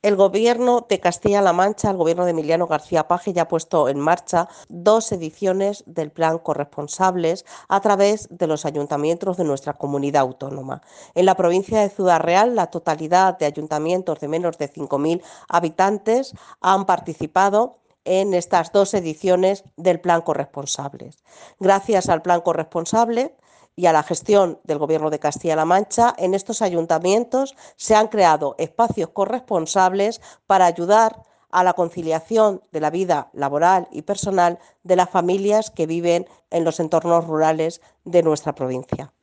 El Gobierno de Castilla-La Mancha, el Gobierno de Emiliano García Paje, ya ha puesto en marcha 2 ediciones del Plan Corresponsables a través de los ayuntamientos de nuestra comunidad autónoma. En la provincia de Ciudad Real, la totalidad de ayuntamientos de menos de 5.000 habitantes han participado en estas 2 ediciones del Plan Corresponsables. Gracias al Plan Corresponsable y a la gestión del Gobierno de Castilla-La Mancha, en estos ayuntamientos se han creado espacios corresponsables para ayudar a la conciliación de la vida laboral y personal de las familias que viven en los entornos rurales de nuestra provincia.